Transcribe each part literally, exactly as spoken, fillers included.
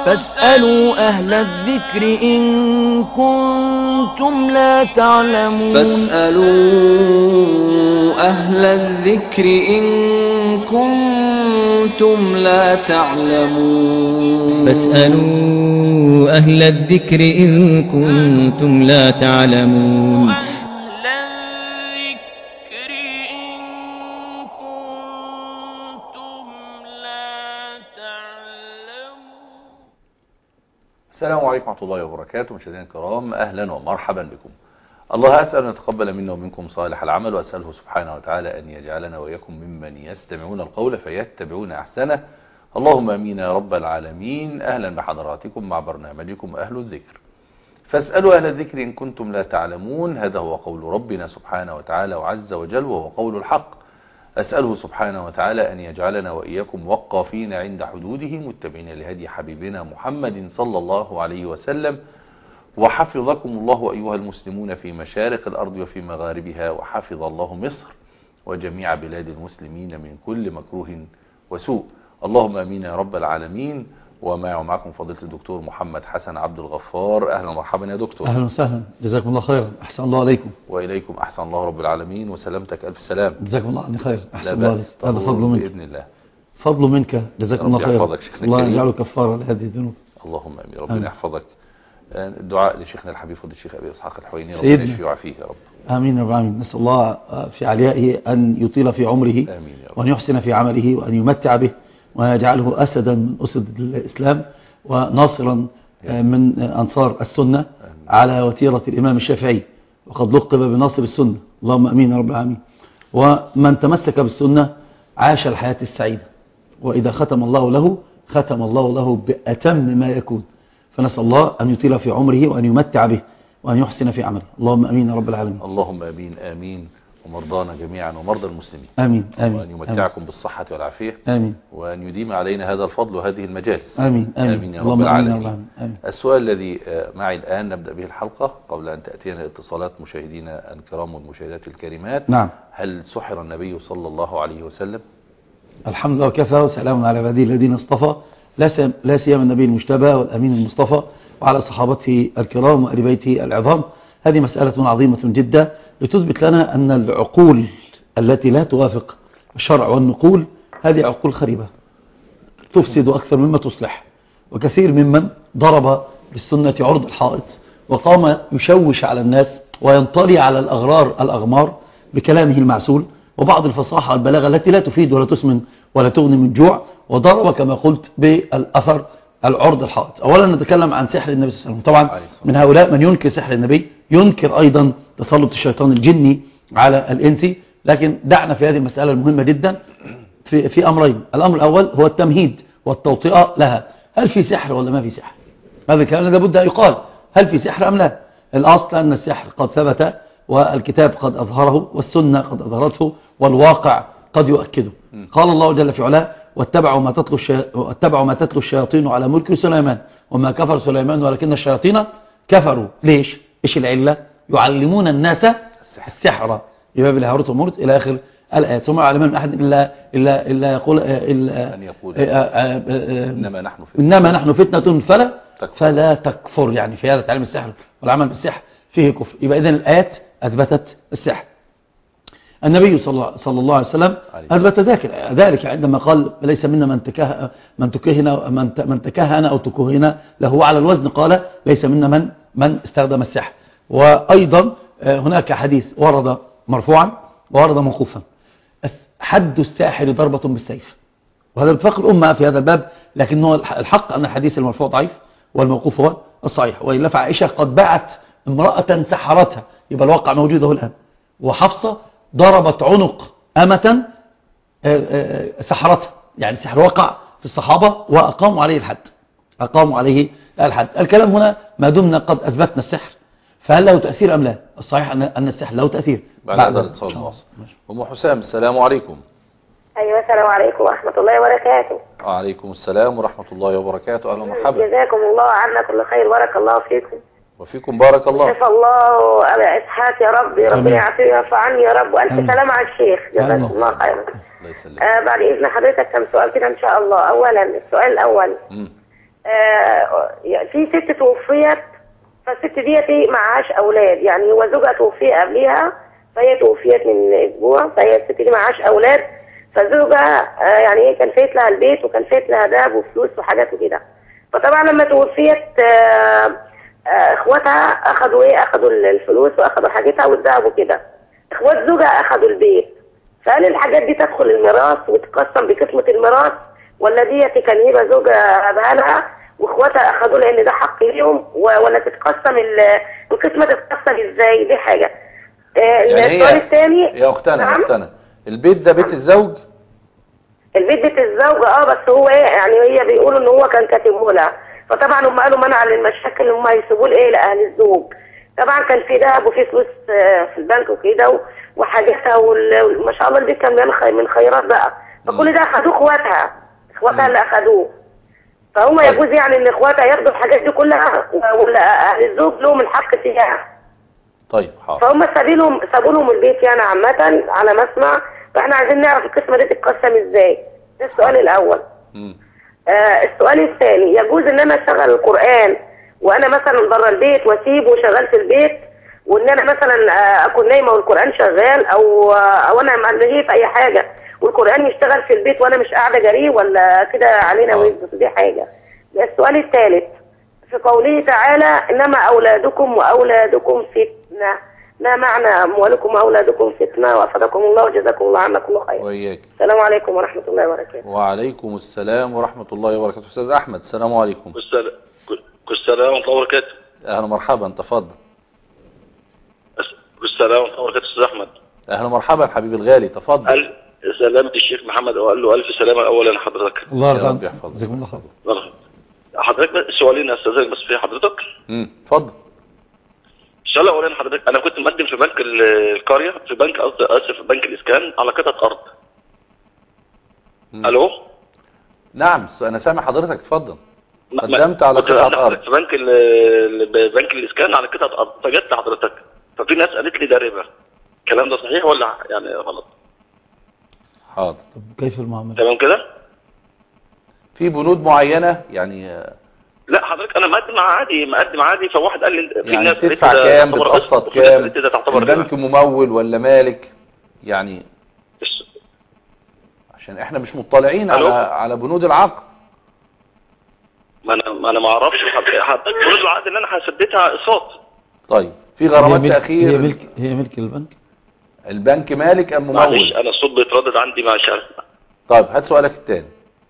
فاسألوا أهل الذكر إن كنتم لا تعلمون فاسألوا أهل الذكر إن كنتم لا تعلمون فاسألوا أهل الذكر إن كنتم لا تعلمون السلام عليكم ورحمة الله وبركاته. مشاهدينا الكرام، أهلا ومرحبا بكم. الله أسأل أن يتقبل منا ومنكم صالح العمل، وأسأله سبحانه وتعالى أن يجعلنا وإياكم ممن يستمعون القول فيتبعون أحسنه. اللهم آمين يا رب العالمين. أهلا بحضراتكم مع برنامجكم أهل الذكر. فاسألوا أهل الذكر إن كنتم لا تعلمون. هذا هو قول ربنا سبحانه وتعالى وعز وجل، وهو قول الحق. أسأله سبحانه وتعالى أن يجعلنا وإياكم وقافين عند حدوده، متبعين لهدي حبيبنا محمد صلى الله عليه وسلم. وحفظكم الله أيها المسلمون في مشارق الأرض وفي مغاربها، وحفظ الله مصر وجميع بلاد المسلمين من كل مكروه وسوء. اللهم آمين يا رب العالمين. ومعه معكم فضيلة الدكتور محمد حسن عبد الغفار. أهلا ومرحبا يا دكتور. أهلا وسهلا، جزاكم الله خيرا. أحسن الله عليكم. وإليكم أحسن الله رب العالمين، وسلامتك ألف سلام. جزاكم الله عني خير. أحسن لا الله بأس، عليك. هذا فضل منك بإذن الله. فضل منك، جزاكم الله خير. الله يجعله كفارة لهذه الذنوب. اللهم آمين. ربنا يحفظك. الدعاء لشيخنا الحبيب فضيلة الشيخ أبي إسحاق الحويني، ربنا يشفيه ويعافيه يا رب. آمين يا رب العالمين. نسأل الله في عليائه أن يطيل في عمره، آمين يا رب. وأن يحسن في عمله، وأن يمتع به، ويجعله أسدا من أسد الإسلام، وناصرا من أنصار السنة. آمين. على وتيرة الإمام الشافعي، وقد لقب بناصر السنة. اللهم أمين يا رب العالمين. ومن تمسك بالسنة عاش الحياة السعيدة، وإذا ختم الله له ختم الله له بأتم ما يكون. فنسأل الله أن يطيل في عمره، وأن يمتع به، وأن يحسن في عمله. اللهم أمين يا رب العالمين. اللهم أمين آمين. ومرضانا جميعا ومرضى المسلمين. آمين آمين. وأن يمتعكم آمين. بالصحة والعافية. آمين. وأن يديم علينا هذا الفضل وهذه المجالس. آمين آمين, آمين يا رب العالمين. آمين. السؤال الذي معي الآن نبدأ به الحلقة قبل أن تأتينا اتصالات مشاهدينا الكرام والمشاهدات الكريمات. نعم. هل سحر النبي صلى الله عليه وسلم؟ الحمد لله وكفى، وسلام على عباده الذين اصطفى، لا سيما النبي المجتبى والأمين المصطفى، وعلى صحابته الكرام وآل بيته العظام. هذه مسألة عظيمة جدا لتثبت لنا أن العقول التي لا توافق الشرع والنقول هذه عقول خريبة تفسد أكثر مما تصلح. وكثير ممن ضرب بالسنة عرض الحائط، وقام يشوش على الناس وينطلي على الأغرار الأغمار بكلامه المعسول، وبعض الفصاحة والبلاغة التي لا تفيد ولا تسمن ولا تغني من جوع، وضرب كما قلت بالأثر العرض الحائط. أولا نتكلم عن سحر النبي صلى الله عليه وسلم. طبعا من هؤلاء من ينكر سحر النبي، ينكر أيضا تسلط الشيطان الجني على الإنسي. لكن دعنا في هذه المسألة المهمة جدا في, في أمرين. الأمر الأول هو التمهيد والتوطئة لها. هل في سحر ولا ما في سحر؟ هذا الكلام لابد أن يقال. هل في سحر أم لا؟ الأصل أن السحر قد ثبت، والكتاب قد أظهره، والسنة قد أظهرته، والواقع قد يؤكده. قال الله جل في علاه: واتبعوا ما تتلو الشي... واتبعوا ما تتلو الشياطين على ملك سليمان وما كفر سليمان ولكن الشياطين كفروا. ليش؟ ايش العلة؟ يعلمون الناس السحر بباب الهاروت والماروت إلى آخر الآيات. ثم يعلمون من أحد إلا إلا إلا يقول إلا أن يقول إنما نحن فتنة إنما نحن فتنة فلا تكفر. فلا تكفر. يعني في هذا تعلم السحر والعمل بالسحر فيه كفر. يبقى إذن الآيات أثبتت السحر. النبي صلى الله عليه وسلم أثبت ذلك عندما قال: ليس منا من تكهن من تكهن من تكهن أو تكهن له على الوزن. قال: ليس منا من من استخدم السحر. وأيضا هناك حديث ورد مرفوعا وورد موقوفا: حد الساحر ضربة بالسيف. وهذا باتفاق الأمة في هذا الباب، لكنه الحق أن الحديث المرفوع ضعيف والموقوف هو الصحيح. وإلا فعائشة قد باعت امرأة سحرتها، يبقى الواقع موجوده الآن. وحفصة ضربت عنق أمة سحرتها، يعني السحر وقع في الصحابة وأقاموا عليه الحد أقاموا عليه الحد. الكلام هنا ما دمنا قد أثبتنا السحر، فهل له تأثير أم لا؟ الصحيح أن السحر له تأثير. بعد هذا الاتصال المواصل. أم حسام، السلام عليكم. أيوة، السلام عليكم ورحمة الله وبركاته. وعليكم السلام ورحمة الله وبركاته. أهلا ومرحبا. جزاكم الله عنا كل خير، بارك الله فيكم. وفيكم بارك الله. شفى الله أبا إسحاق يا رب، ربنا يعافيه ويرفع عني يا رب، وألف سلام على الشيخ، جزاكم الله خيرا. آه بعد إذن حضرتك كم سؤال كده إن شاء الله. أولا السؤال الأول، م. آه في ست توفيت، فالست ديت معهاش اولاد، يعني هو زوجها توفي قبلها فهي توفيت من اسبوع، فهي الست دي معهاش اولاد، فزوجها آه يعني ايه كان فايت لها البيت وكان فايت لها دهب وفلوس وحاجات وكده. فطبعا لما توفيت آه آه اخواتها اخذوا ايه اخذوا الفلوس واخذوا حاجتها والذهب وكده. اخوات زوجها اخذوا البيت، فهل الحاجات دي تدخل الميراث وتقسم بقسمة الميراث، ولا ديت كان يبقى زوجها بقالها واخواتها اخذوا لان ده حق ليهم، ولا تتقسم القسمة تتقسم ازاي؟ دي حاجة. يعني السؤال الثاني يا اختنا نعم؟ يا اختنا البيت ده بيت الزوج؟ البيت بيت الزوج اه، بس هو ايه يعني هي بيقولوا ان هو كان كاتبه لها، فطبعا هم قالوا منع للمشاكل هم هيسيبوه لايه لاهل الزوج. طبعا كان في ذهب وفي فلوس في البنك وكده وحاجاتها، وما شاء الله البيت كان من خيرات بقى، فكل ده اخذوه اخواتها اخواتها اللي اخذوه، فهم طيب. يجوز يعني ان اخواتها ياخدوا الحاجات دي كلها ولا اهل الزوج لهم الحق فيها؟ طيب حاضر. فهم سابوا لهم سابوا لهم البيت يعني عامه على ما اسمع، فاحنا عايزين نعرف القسمه دي تتقسم ازاي. ده السؤال الاول. امم آه السؤال الثاني، يجوز ان انا اشغل القران وانا مثلا بره البيت واسيبه وشغال في البيت، وان انا مثلا اكون نايمه والقران شغال، او او انا ملهيه في اي حاجه والقران يشتغل في البيت وانا مش قاعده جريه، ولا كده علينا وزن؟ دي حاجه. السؤال الثالث، في قوله تعالى انما اولادكم واولادكم فتنه، ما معنى اموالكم واولادكم فتنه؟ وافادكم الله وجزاكم الله عنا كل خير. وإياك. السلام عليكم ورحمه الله وبركاته. وعليكم السلام ورحمه الله وبركاته. استاذ احمد السلام عليكم. السلام السلام ورحمه الله وبركاته. اهلا مرحبا تفضل. السلام ورحمه الله وبركاته. استاذ احمد اهلا مرحبا حبيبي الغالي تفضل. سلامة الشيخ محمد وقال له الف سلامه اولا لحضرتك. الله يا رب يحفظك. يحفظك. الله خير. حضرتك بس سؤالين استاذنك بس في حضرتك. امم اتفضل. السؤال الاولاني حضرتك، انا كنت مقدم في بنك القريه، في بنك قصدي اسف في بنك الاسكان على قطعه ارض. مم. الو نعم انا سامع حضرتك اتفضل. قدمت على قطعه ارض في بنك بنك الاسكان على قطعه ارض، فجت لحضرتك ففي ناس قالت لي ده ربا، الكلام ده صحيح ولا يعني غلط؟ حاضر. طب كيف المعامله؟ تمام كده؟ في بنود معينه يعني؟ لا حضرتك انا مقدم عادي مقدم عادي، فواحد قال لي في يعني ناس تدفع كام بتقسط كام؟ البنك ممول ولا مالك يعني؟ عشان احنا مش مطلعين على على بنود العقد. ما انا ما انا ما اعرفش حضرتك بنود العقد اللي انا حسدتها اقساط. طيب في غرامات تاخير؟ هي ملك هي ملك البنك؟ البنك مالك ام ممول؟ معلش انا الصوت بيتردد عندي مع شرف. طيب هات سؤالك الثاني.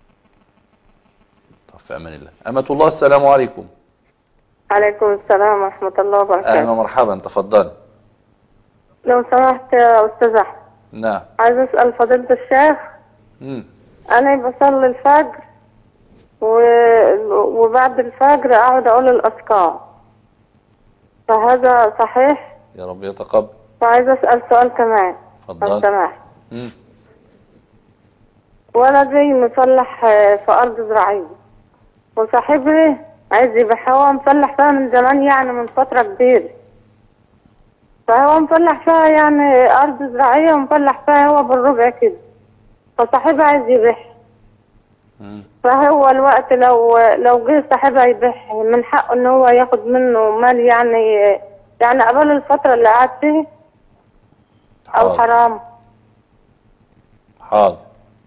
طب في امان الله. امة الله السلام عليكم. عليكم السلام ورحمة الله وبركاته. اهلا ومرحبا تفضل. لو سمحت يا استاذ احمد. نعم. عايز اسال فضيلة الشيخ. امم انا بصلي الفجر و... وبعد الفجر اقعد اقول الاذكار، فهذا صحيح؟ يا رب يتقبل. فعايز اسال سؤال كمان. اتفضل. سماح. امم ولدي مصلح في ارض زراعيه، وصاحبي عايز يبيعها، مصلح فيها من زمان يعني من فتره كبيره، فهو مصلح فيها يعني ارض زراعيه ومصلح فيها هو بالربع كده، فصاحبي عايز يبيعها. فهو الوقت لو لو جه صاحبها يبيعها من حقه ان هو ياخد منه مال يعني يعني قبل الفتره اللي قعد فيها او حاضر. حرام؟ حاضر.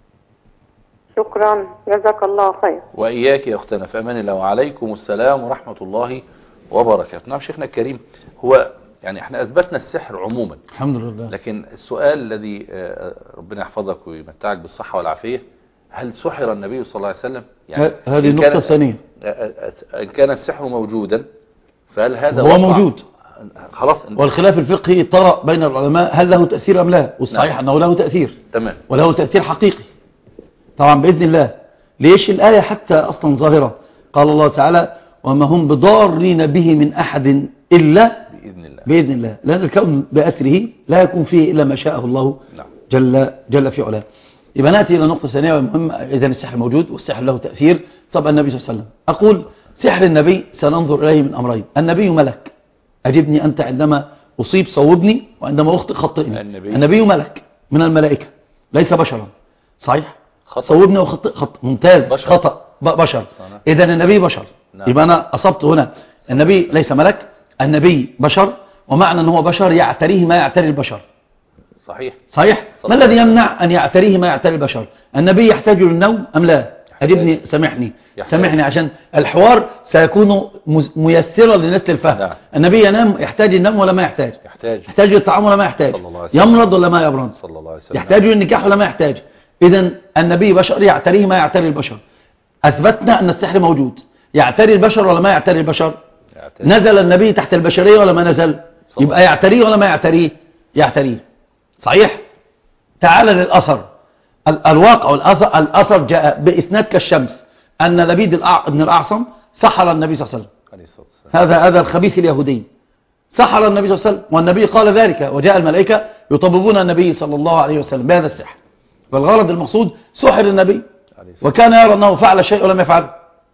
شكرا جزاك الله خير. وإياك يا أختنا في أمان الله. وعليكم السلام ورحمة الله وبركاته. نعم شيخنا الكريم، هو يعني احنا أثبتنا السحر عموما الحمد لله، لكن السؤال الذي ربنا يحفظك ويمتعك بالصحة والعافية، هل سحر النبي صلى الله عليه وسلم؟ يعني هذه النقطة الثانية. إن كان السحر موجودا فهل هذا هو موجود خلاص؟ والخلاف الفقهي طرأ بين العلماء هل له تأثير أم لا، والصحيح نعم. أنه له تأثير. تمام. وله تأثير حقيقي طبعا بإذن الله. ليش الآية حتى أصلا ظاهرة؟ قال الله تعالى وما هم بضارين به من أحد إلا بإذن الله. بإذن الله، لأن الكون بأسره لا يكون فيه إلا ما شاءه الله نعم. جل, جل في علاه. يبقى نأتي إلى نقطة ثانية ومهمة. إذا السحر موجود والسحر له تأثير. طبعا النبي صلى الله عليه وسلم أقول سحر النبي سننظر إليه من أمرين. النبي ملك، أجبني أنت عندما أصيب صوبني وعندما أخطئ خطئني. النبي, النبي ملك من الملائكة ليس بشرا، صحيح؟ صوبني وخطئ خطأ ممتاز. بشر. خطأ بشر. إذا النبي بشر. نعم. يبقى أنا أصبت هنا، النبي ليس ملك، النبي بشر، ومعنى أنه بشر يعتريه ما يعتري البشر. صحيح صحيح. ما الذي يمنع أن يعتريه ما يعتري البشر؟ النبي يحتاج للنوم أم لا؟ أجبني، سامحني سامحني عشان الحوار سيكون ميسرا للناس للفهم. نعم. النبي ينام، يحتاج ينام ولا ما يحتاج؟ يحتاج. يحتاج للطعام ولا ما يحتاج؟ يمرض ولا ما يمرض؟ صلى الله عليه وسلم. يحتاج للنكاح ولا ما يحتاج؟ إذن النبي بشر يعتريه ما يعتري البشر. أثبتنا أن السحر موجود، يعتري البشر ولا ما يعتري البشر؟ يعتري. نزل النبي تحت البشرية ولا ما نزل؟ يبقى يعتريه ولا ما يعتريه؟ يعتريه. صحيح؟ تعال للأثر، الواقع والأثر. الأثر جاء بإسناد كالشمس أن لبيد بن الأعصم سحر النبي صلى الله عليه وسلم. هذا هذا الخبيث اليهودي سحر النبي صلى الله عليه وسلم، والنبي قال ذلك، وجاء الملائكة يطببون النبي صلى الله عليه وسلم بهذا السحر. فالغرض المقصود سحر النبي، وكان يرى أنه فعل شيء ولم يفعل.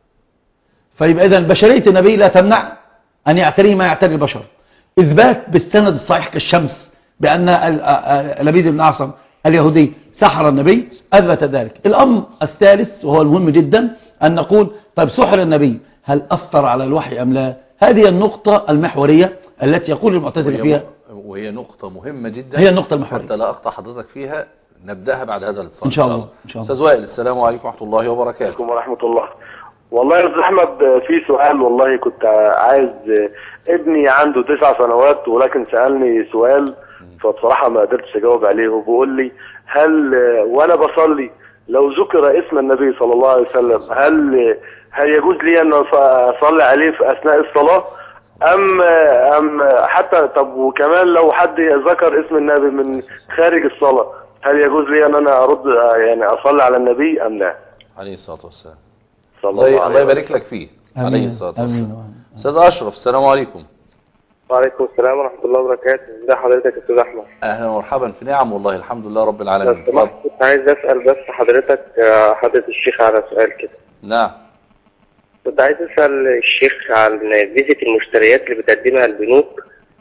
فيبقى إذن بشرية النبي لا تمنع أن يعتريه ما يعتري البشر. إثبات بالسند الصحيح كالشمس بأن لبيد بن الأعصم اليهودي سحر النبي أثبت ذلك. الأمر الثالث وهو المهم جدا أن نقول طيب سحر النبي هل أثر على الوحي أم لا؟ هذه النقطة المحورية التي يقول المعتزلة فيها، وهي نقطة مهمة جدا، هي النقطة المحورية. حتى لا أقطع حضرتك فيها، نبدأها بعد هذا الاتصال إن شاء الله. إن شاء الله. أستاذ وائل، السلام عليكم ورحمة الله وبركاته. عليكم ورحمة الله. والله يا أستاذ أحمد في سؤال، والله كنت عايز، ابني عنده تسع سنوات ولكن سألني سؤال فبصراحة ما قدرتش أجاوب عليه، وبقول لي هل وأنا بصلي لو ذكر اسم النبي صلى الله عليه وسلم هل هل يجوز لي أن أصلي عليه في أثناء الصلاة أم أم حتى طب وكمان لو حد ذكر اسم النبي من خارج الصلاة هل يجوز لي أن أنا أرد يعني أصلي على النبي أم لا؟ عليه الصلاة والسلام. الله, الله يبارك لك فيه. عليه الصلاة والسلام. أستاذ أشرف، السلام عليكم. وعليكم السلام ورحمة الله وبركاته. ازي حضرتك يا أستاذ أحمد؟ أهلا ومرحبا، في نعم والله الحمد لله رب العالمين. كنت عايز أسأل بس حضرتك حضرة الشيخ على سؤال كده. نعم. كنت عايز أسأل الشيخ عن فيزة المشتريات اللي بتقدمها البنوك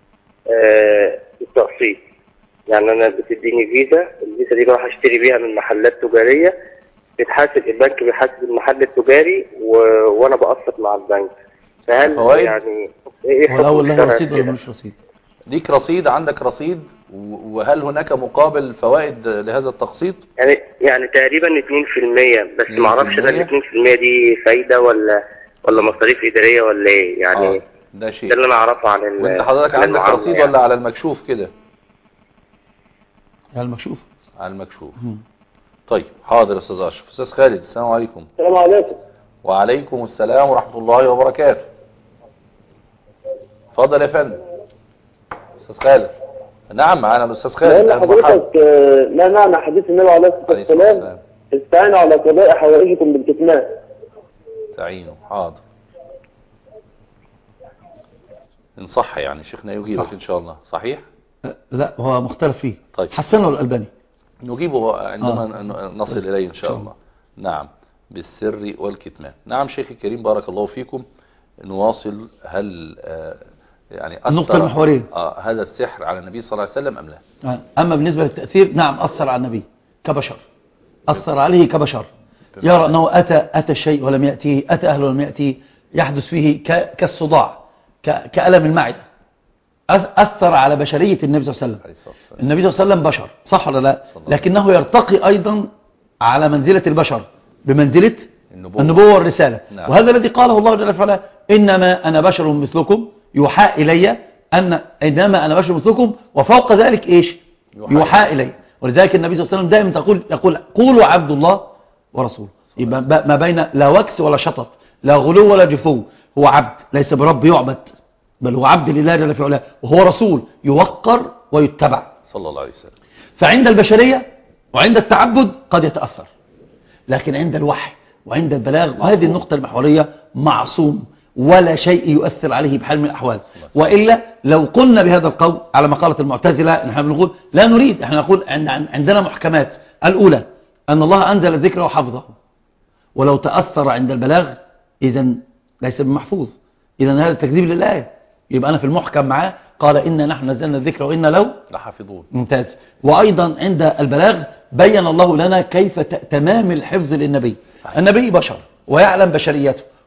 آه التقسيط. يعني أنا بتديني فيزا، الفيزا دي بروح أشتري بيها من محلات تجارية، بتحاسب البنك بيحاسب المحل التجاري و... وأنا بقسط مع البنك. فهل فوائد؟ يعني إيه حكم ولا له رصيد ولا مش رصيد؟ ليك رصيد، عندك رصيد، وهل هناك مقابل فوائد لهذا التقسيط؟ يعني يعني تقريبا اتنين في المية، بس ما اعرفش ده ال اتنين في المية دي فايدة ولا ولا مصاريف إدارية ولا ايه يعني. آه. ده شيء ده اللي انا اعرفه عن ال وانت حضرتك عندك رصيد يعني. ولا على المكشوف كده؟ على المكشوف. على المكشوف. مم. طيب حاضر. استاذ اشرف. استاذ خالد، السلام عليكم. السلام عليكم. وعليكم السلام ورحمة الله وبركاته. اتفضل يا فندم. استاذ خالد. نعم معانا الاستاذ خالد. لأن حضرتك ما معنى حديث النبي عليه الصلاة والسلام استعينوا على قضاء حوائجكم بالكتمان. استعينوا. حاضر. إن صح يعني شيخنا يجيبك صح. إن شاء الله. صحيح؟ لا هو مختلف فيه. طيب. حسنه الألباني. نجيبه عندما آه. نصل إليه إن شاء الله. نعم. بالسر والكتمان. نعم شيخ الكريم بارك الله فيكم. نواصل. هل آه يعني النقطة المحورية آه هذا السحر على النبي صلى الله عليه وسلم أم لا؟ آه. أما بالنسبة للتأثير نعم أثر على النبي كبشر، أثر عليه كبشر، يرى أنه أتى أتى الشيء ولم يأتيه، أتى أهله ولم يأتيه، يحدث فيه كالصداع كألم المعدة. أثر على بشرية النبي صلى الله عليه وسلم. النبي صلى الله عليه وسلم بشر صح ولا لا؟ لكنه يرتقي أيضا على منزلة البشر بمنزلة النبوة, النبوة والرسالة. نعم. وهذا الذي قاله الله جل وعلا إنما أنا بشر مثلكم يوحى إلي أن إنما أنا بشر مثلكم، وفوق ذلك إيش؟ يوحى, يوحى إلي. ولذلك النبي صلى الله عليه وسلم دائما تقول يقول قولوا عبد الله ورسوله. يبقى ما بين لا وكس ولا شطط، لا غلو ولا جفو. هو عبد ليس برب يعبد، بل هو عبد لله جل في علاه، وهو رسول يوقر ويتبع صلى الله عليه وسلم. فعند البشرية وعند التعبد قد يتأثر، لكن عند الوحي وعند البلاغ، وهذه النقطة المحورية، معصوم ولا شيء يؤثر عليه بحال من الأحوال. وإلا لو قلنا بهذا القول على مقالة المعتزلة نحن بنقول لا نريد، احنا نقول عندنا محكمات. الأولى أن الله أنزل الذكر وحفظه، ولو تأثر عند البلاغ إذن ليس بمحفوظ، إذن هذا تكذيب للآية. يبقى أنا في المحكم معاه قال إنا نحن نزلنا الذكر وإنا له لحافظون. ممتاز. وأيضا عند البلاغ بين الله لنا كيف تمام الحفظ للنبي. النبي بشر ويعلم بشريته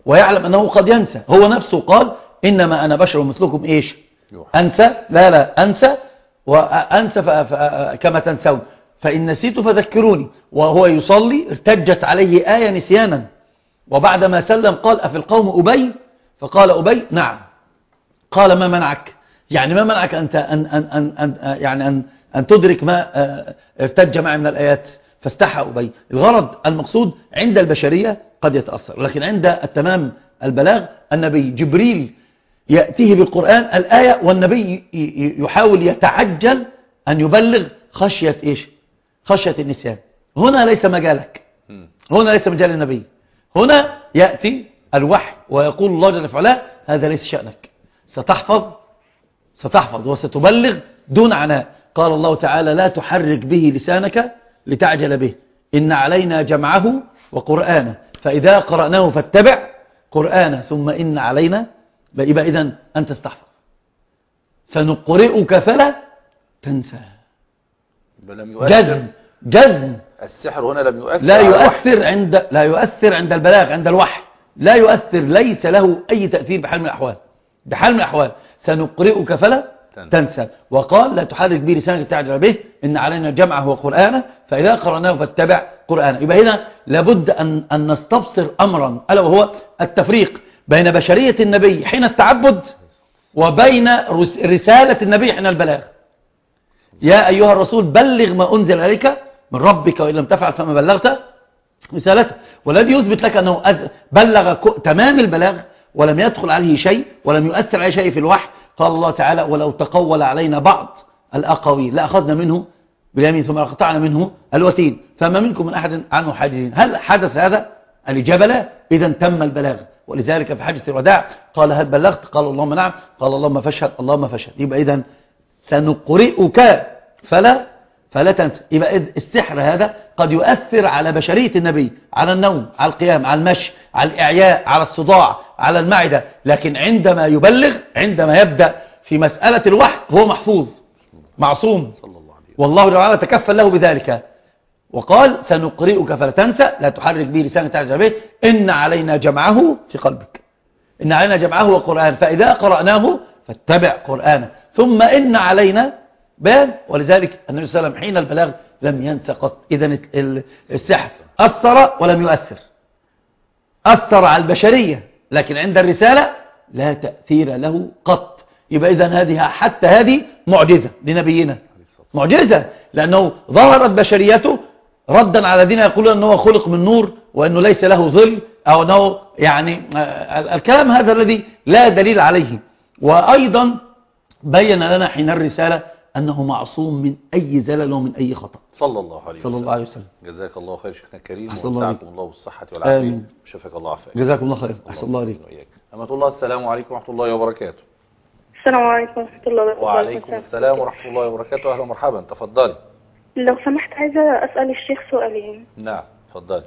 ويعلم أنه قد ينسى. هو نفسه قال إنما أنا بشر مثلكم إيش أنسى، لا لا أنسى وأنسى كما تنسون، فإن نسيت فذكروني. وهو يصلي ارتجت عليه آية نسيانا، وبعدما سلم قال أفي القوم أبي؟ فقال أبي نعم. قال ما منعك؟ يعني ما منعك أنت أن, أن, أن, أن, يعني أن, أن تدرك ما ارتج معي من الآيات؟ فاستحى أبي. الغرض المقصود عند البشرية قد يتأثر، لكن عند التمام البلاغ النبي جبريل يأتيه بالقرآن الآية والنبي يحاول يتعجل أن يبلغ خشية إيش؟ خشية النسيان. هنا ليس مجالك، هنا ليس مجال النبي، هنا يأتي الوحي ويقول الله جل وعلا هذا ليس شأنك، ستحفظ ستحفظ وستبلغ دون عناء. قال الله تعالى لا تحرك به لسانك لتعجل به، إن علينا جمعه وقرآنه فإذا قرأناه فاتبع قرآنه ثم إن علينا. يبقى إذن أن تستحفظ. سنقرئك فلا تنسى. جزم جزم. السحر هنا لم يؤثر لا يؤثر عند لا يؤثر عند البلاغ، عند الوحي لا يؤثر، ليس له أي تأثير بحال من الأحوال، بحال من الأحوال. سنقرئك فلا تنسى. وقال لا تحرك به لسانك تعجل به، إن علينا جمعه وقرآنه فإذا قرأناه فاتبع قرآنه. يبقى هنا لابد أن, أن نستبصر أمرا ألا وهو التفريق بين بشرية النبي حين التعبد وبين رسالة النبي حين البلاغ. يا أيها الرسول بلغ ما أنزل عليك من ربك وإن لم تفعل فما بلغت رسالته. والذي يثبت لك أنه بلغ تمام البلاغ ولم يدخل عليه شيء ولم يؤثر عليه شيء في الوحي، قال الله تعالى ولو تقول علينا بعض الأقاويل لأخذنا منه باليمين ثم لقطعنا منه الوتين فما منكم من أحد عنه حاجزين. هل حدث هذا؟ الإجابة لا. إذا تم البلاغ. ولذلك في حجة الوداع قال هل بلغت؟ قال اللهم نعم. قال اللهم فاشهد. اللهم فاشهد. يبقى إذا سنقرئك فلا فلا تنسى. يبقى السحر هذا قد يؤثر على بشرية النبي، على النوم، على القيام، على المشي، على الإعياء، على الصداع، على المعدة، لكن عندما يبلغ، عندما يبدأ في مسألة الوحي هو محفوظ معصوم، والله تعالى تكفل له بذلك. وقال سنقرئك فلا تنسى لا تحرك به لسانك تعجل به إن علينا جمعه في قلبك، إن علينا جمعه وقرآن فإذا قرأناه فاتبع قرآنه ثم إن علينا بيان. ولذلك النبي صلى الله عليه وسلم حين البلاغ لم ينسى قط. إذن السحر أثر ولم يؤثر، أثر على البشرية لكن عند الرسالة لا تأثير له قط. يبقى إذن هذه حتى هذه معجزة لنبينا، معجزة، لأنه ظهرت بشريته ردا على الذين يقولون أنه خلق من نور وأنه ليس له ظل، أو أنه يعني الكلام هذا الذي لا دليل عليه. وأيضا بين لنا حين الرسالة أنه معصوم من أي زلل ومن أي خطأ صلى الله عليه وسلم. صلى الله عليه وسلم. جزاك الله خير شيخنا الكريم، ومتعكم الله بالصحة والعافية. آمين. شفاك الله عافية. جزاكم الله خير. أحسن الله عليك. أمة الله السلام عليكم ورحمة الله وبركاته. السلام عليكم ورحمة الله وبركاته. وعليكم السلام ورحمة الله وبركاته. أهلا ومرحبا، تفضلي. لو سمحت عايزة أسأل الشيخ سؤالين. نعم تفضلي.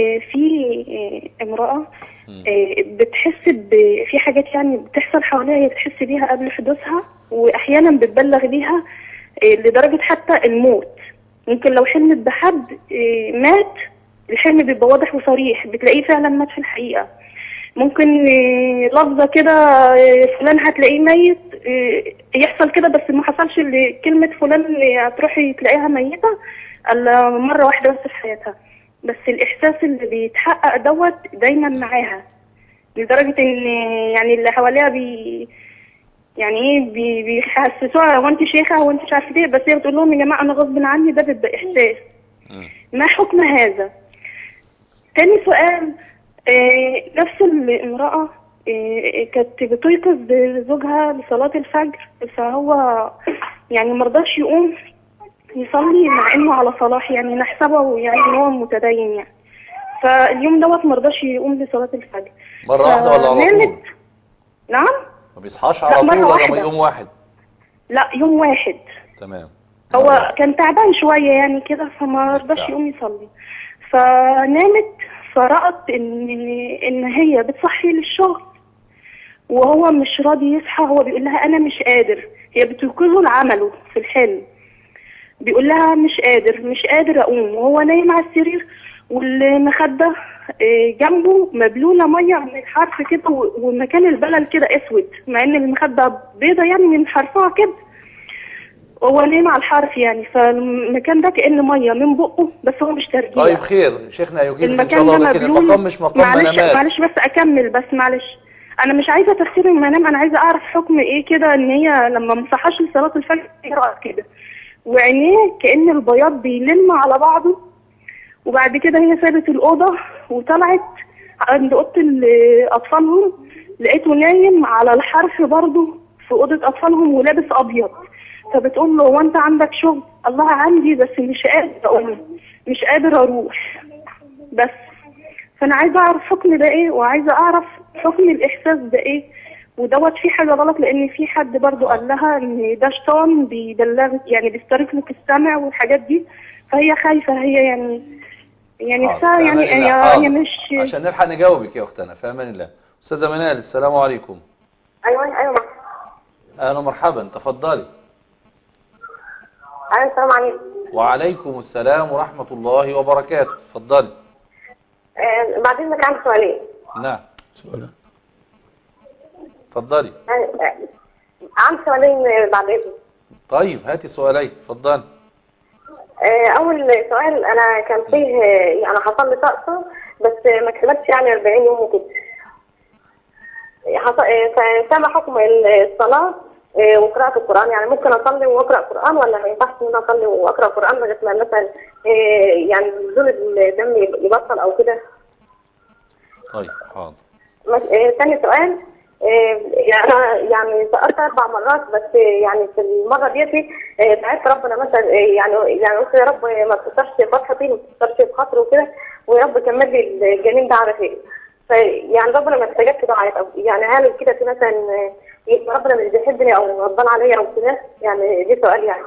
في امرأة بتحس في حاجات يعني بتحصل حواليها هي بتحس بيها قبل حدوثها، وأحيانا بتبلغ بيها لدرجة حتى الموت. ممكن لو حلمت بحد مات الحلم بيبقى واضح وصريح، بتلاقيه فعلا مات في الحقيقة. ممكن لفظة كده فلان هتلاقيه ميت يحصل كده، بس ما حصلش كلمة فلان هتروحي تلاقيها ميتة الا مرة واحدة بس في حياتها، بس الإحساس اللي بيتحقق دوت دايما معاها، لدرجة ان يعني اللي حواليها بي يعني ايه بي بيحسسوها هو انت شيخة هو انت مش عارفة ايه، بس هي بتقول لهم يا جماعة انا غصب عني، ده بيبقى إحساس. ما حكم هذا؟ تاني سؤال، آه نفس الامرأة آه كانت بتيقظ زوجها لصلاة الفجر، فهو يعني مرضاش يقوم يصلي مع انه على صلاح، يعني نحسبه يعني ان هو متدين يعني. فاليوم دوت مرضاش يقوم لصلاة الفجر. مرة واحدة ولا على طول؟ نعم؟ ما بيصحاش على طول ولا يوم واحد؟ لا يوم واحد. تمام. هو واحد. كان تعبان شوية يعني كده فما رضاش يقوم يصلي، فنامت فرأت ان ان هي بتصحي للشغل وهو مش راضي يصحى. هو بيقول لها انا مش قادر، هي بتوكله لعمله في الحلم، بيقول لها مش قادر مش قادر اقوم، وهو نايم على السرير والمخدة جنبه مبلولة مية من الحرف كده، ومكان البلل كده اسود، مع ان المخدة بيضة يعني من حرفها كده، هو نايم على الحرف يعني، فالمكان ده كأن مية من بقه، بس هو مش ترجيع. طيب خير، شيخنا يجيب ان شاء المكان ده الله، لكن مبلول. المقام مش مقام معلش منامات. معلش بس اكمل، بس معلش انا مش عايزه تفسير المنام، انا عايزه اعرف حكم ايه كده، ان هي لما ما صحاش لصلاه الفجر قرأت كده، وعينيه كأن البياض بيلم على بعضه، وبعد كده هي سابت الأوضة وطلعت عند أوضة أطفالهم، لقيته نايم على الحرف برضه في أوضة أطفالهم ولابس أبيض، فبتقول له: هو أنت عندك شغل؟ الله عندي، بس مش قادر أقوم، مش قادر أروح بس. فأنا عايزة أعرف حكم ده إيه، وعايزة أعرف حكم الإحساس ده إيه، ودوت في حاجة غلط، لأن في حد برضو قال لها إن ده شيطان بيبلغ يعني بيسترك لك السمع والحاجات دي، فهي خايفة هي يعني يعني نفسها يعني هي مش عشان نلحق نجاوبك يا أختنا. في أمان الله. أستاذة منال، السلام عليكم. أيوة أيوة أهلا ومرحبا، تفضلي. أيوة السلام عليكم. وعليكم السلام ورحمة الله وبركاته، تفضلي. آه بعدين لك عندي سؤالين. نعم سؤالين، اتفضلي. عندي سؤالين بعد اذنك. طيب هاتي سؤالين، اتفضلي. اول سؤال، انا كان فيه يعني حصل لي طقس بس ما كملتش يعني أربعين يوم وكده. فما حكم الصلاه وقراءه القران؟ يعني ممكن اصلي واقرا قران، ولا ما ينفعش ان انا اصلي واقرا قران لغايه ما مثلا يعني نزول الدم يبطل او كده؟ طيب حاضر. ثاني سؤال، يعني يعني سألت أربع مرات، بس يعني في المرة ديتي دعيت ربنا مثلا يعني يعني قلت يا رب ما تكسرش فتحتي وما تكسرش بخاطري وكده، ويا رب كمل لي الجنين ده على خير. فيعني ربنا ما استجابش دعايات، يعني هل كده في مثلا يبقى ربنا مش بيحبني او غضبان عليا او كده؟ يعني دي سؤال يعني.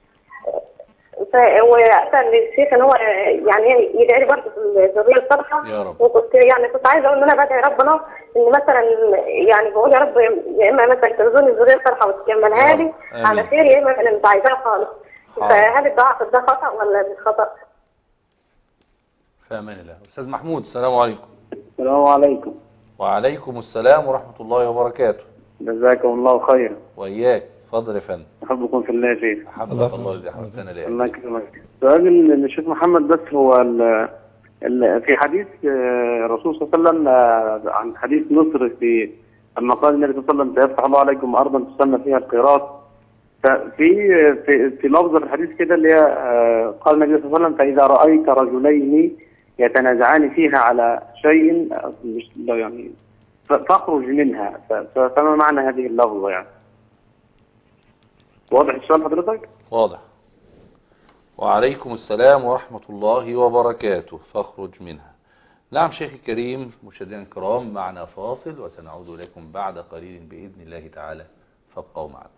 واسال الشيخ ان هو يعني يدعي لي برضه في الذريه الصالحه يا رب. وكنت يعني كنت عايزه اقول ان انا بدعي ربنا ان مثلا يعني بقول يا رب يا اما مثلا ترزقني الذريه الصالحه وتكملها لي على خير، يا اما انا مش عايزاها خالص. فهل الدعاء ده خطا ولا مش خطا؟ في امان الله. استاذ محمود، السلام عليكم. السلام عليكم. وعليكم السلام ورحمه الله وبركاته. جزاكم الله خيرا. واياك، اتفضل يا فندم. احبكم في الله يا شيخ. حفظك الله الذي حفظتنا ليه. الله يكرمك. سؤال للشيخ محمد، بس هو ال ال في حديث الرسول صلى الله عليه وسلم عن حديث نصر، في لما قال النبي صلى الله عليه وسلم: سيفتح الله عليكم ارضا تسمى فيها القيراط. ففي في في لفظ الحديث كده اللي هي قال النبي صلى الله عليه وسلم: فاذا رايت رجلين يتنازعان فيها على شيء مش يعني فاخرج منها. فما معنى هذه اللفظه يعني؟ واضح السؤال حضرتك؟ واضح. وعليكم السلام ورحمة الله وبركاته. فاخرج منها. نعم شيخي الكريم، مشاهدينا الكرام، معنا فاصل وسنعود إليكم بعد قليل بإذن الله تعالى، فابقوا معنا.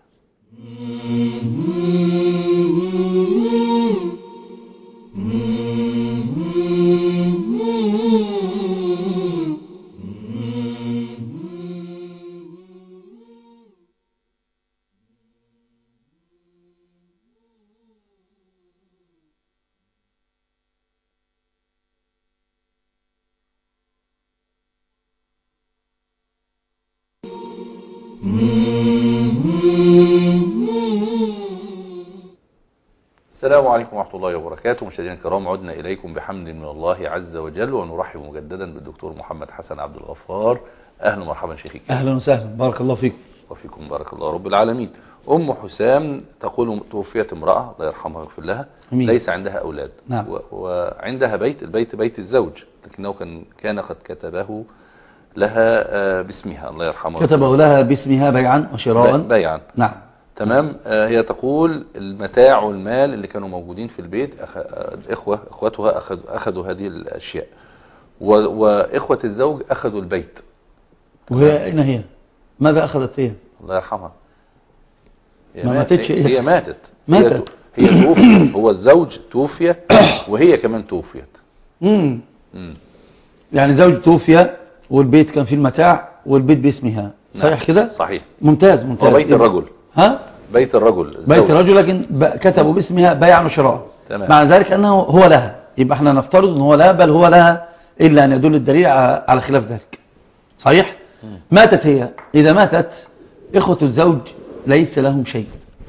السلام عليكم ورحمة الله وبركاته. مشاهدينا الكرام، عدنا إليكم بحمد من الله عز وجل، ونرحب مجددا بالدكتور محمد حسن عبد الغفار. أهلا ومرحبا شيخي. أهلا وسهلا، بارك الله فيكم. وفيكم بارك الله رب العالمين. أم حسام تقول: توفيت امرأة الله يرحمها ويغفر لها، أمين. ليس عندها أولاد. نعم. وعندها بيت، البيت بيت الزوج، لكنه كان كان قد كتبه لها باسمها الله يرحمها. كتبه لها باسمها بيعا وشراء. بيعا. نعم. تمام. هي تقول: المتاع والمال اللي كانوا موجودين في البيت، الإخوة إخوتها أخذوا, أخذوا هذه الأشياء، وإخوة الزوج أخذوا البيت. وهي أين هي؟ ماذا أخذت هي؟ الله يرحمها. ما ماتتش. هي, هي ماتت. ماتت. هي, هي توفيت. هو الزوج توفي وهي كمان توفيت. امم يعني زوج توفي والبيت كان فيه المتاع والبيت باسمها. صحيح كده؟ صحيح. ممتاز ممتاز. وبيت الرجل. ها؟ بيت الرجل. الزوج. بيت الرجل، لكن كتبوا باسمها بيعا وشراء. تمام. معنى ذلك أنه هو لها. يبقى احنا نفترض ان هو لا، بل هو لها إلا أن يدل الدليل على خلاف ذلك. صحيح؟ ماتت هي، إذا ماتت إخوة الزوج ليس لهم شيء،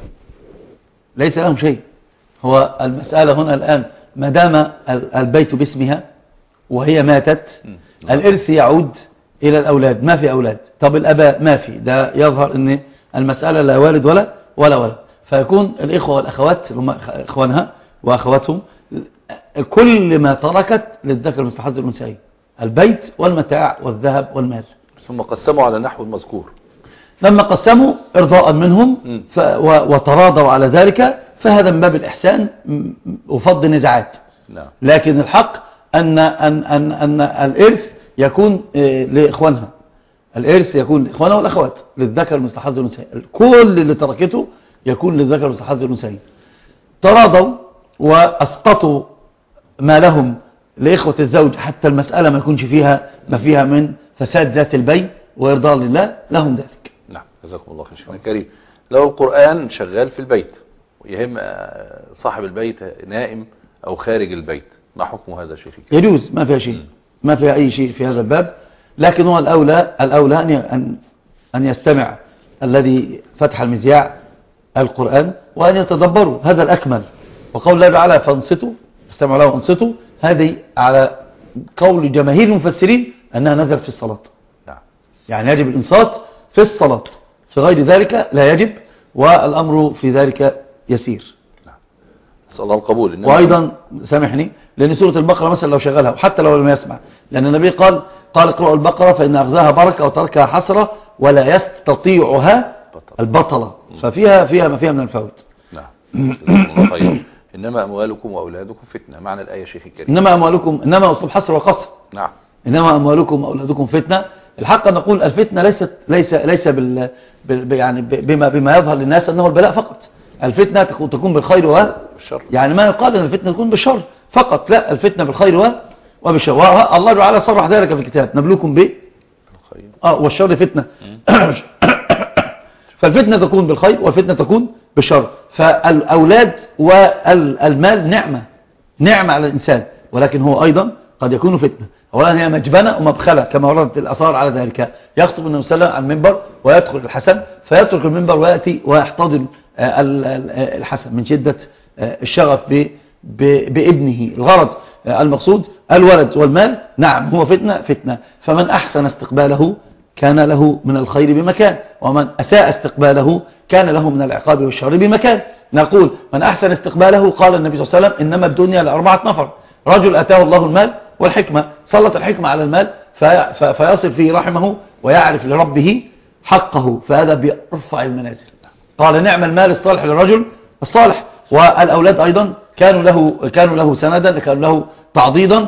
ليس لهم شيء. هو المسألة هنا الآن ما دام البيت باسمها وهي ماتت، الإرث يعود إلى الأولاد. ما في أولاد، طب الأباء ما في، ده يظهر أن المسألة لا والد ولا ولا ولا فيكون الإخوة والأخوات هم إخوانها وأخواتهم كل ما تركت للذكر مثل حظ الأنثيين، البيت والمتاع والذهب والمال. ثم قسموا على نحو المذكور. لما قسموا إرضاء منهم ف وتراضوا على ذلك، فهذا من باب الإحسان وفض النزاعات. نعم. لكن الحق أن, أن, أن, أن الإرث يكون لإخوانها، الإرث يكون لإخوانها والأخوات للذكر مثل حظ الأنثيين، كل اللي تركته يكون للذكر مثل حظ الأنثيين. تراضوا وأسقطوا ما لهم لإخوة الزوج حتى المسألة ما يكونش فيها ما فيها من فساد ذات البين وإرضاء لله، لهم ذلك. نعم، جزاكم الله خير شيخنا الكريم. لو القرآن شغال في البيت ويهم صاحب البيت نائم أو خارج البيت، ما حكم هذا شيء؟ يجوز، ما فيها شيء، ما فيها أي شيء في هذا الباب، لكن هو الأولى الأولى أن أن يستمع الذي فتح المذياع القرآن وأن يتدبروا، هذا الأكمل. وقول الله تعالى فانصتوا استمعوا له وانصتوا، هذه على قول جماهير المفسرين أنها نزلت في الصلاة. نعم. يعني يجب الإنصات في الصلاة، في غير ذلك لا يجب، والأمر في ذلك يسير. نعم. نسأل الله القبول. وأيضا سامحني، لأن سورة البقرة مثلا لو شغلها وحتى لو لم يسمع، لأن النبي قال قال اقرأوا البقرة فإن أخذها بركة وتركها حسرة ولا يستطيعها البطلة، ففيها فيها ما فيها من الفوت. نعم. طيب. إنما أموالكم وأولادكم فتنة، معنى الآية شيخ الكريم. إنما أموالكم، إنما أصل حصر وقصر. نعم. إنما أموالكم وأولادكم فتنة. الحق نقول الفتنة ليست ليس ليس بال يعني بما بما يظهر للناس أنه البلاء فقط. الفتنة تكون بالخير والشر، يعني ما يقال أن الفتنة تكون بالشر فقط، لا، الفتنة بالخير وبالشر. الله تعالى صرح ذلك في الكتاب، نبلوكم به اه والشر فتنة. فالفتنة تكون بالخير والفتنة تكون بالشر. فالأولاد والمال نعمة نعمة على الإنسان، ولكن هو أيضا قد يكون فتنة. أولا هي مجبنة ومبخلة كما وردت الآثار على ذلك. يخطب النبي صلى الله عليه وسلم على المنبر ويدخل الحسن فيترك المنبر ويأتي ويحتضن الحسن من شدة الشغف بابنه. الغرض المقصود الولد والمال، نعم هو فتنة فتنة. فمن أحسن استقباله كان له من الخير بمكان، ومن أساء استقباله كان له من العقاب والشر بمكان. نقول من أحسن استقباله، قال النبي صلى الله عليه وسلم إنما الدنيا لأربعة نفر: رجل أتاه الله المال والحكمة، سلط الحكمة على المال في فيصل فيه رحمه ويعرف لربه حقه، فهذا بيرفع المنازل. قال نعم المال الصالح للرجل الصالح. والأولاد أيضا كانوا له كانوا له سندا، كانوا له تعضيدا،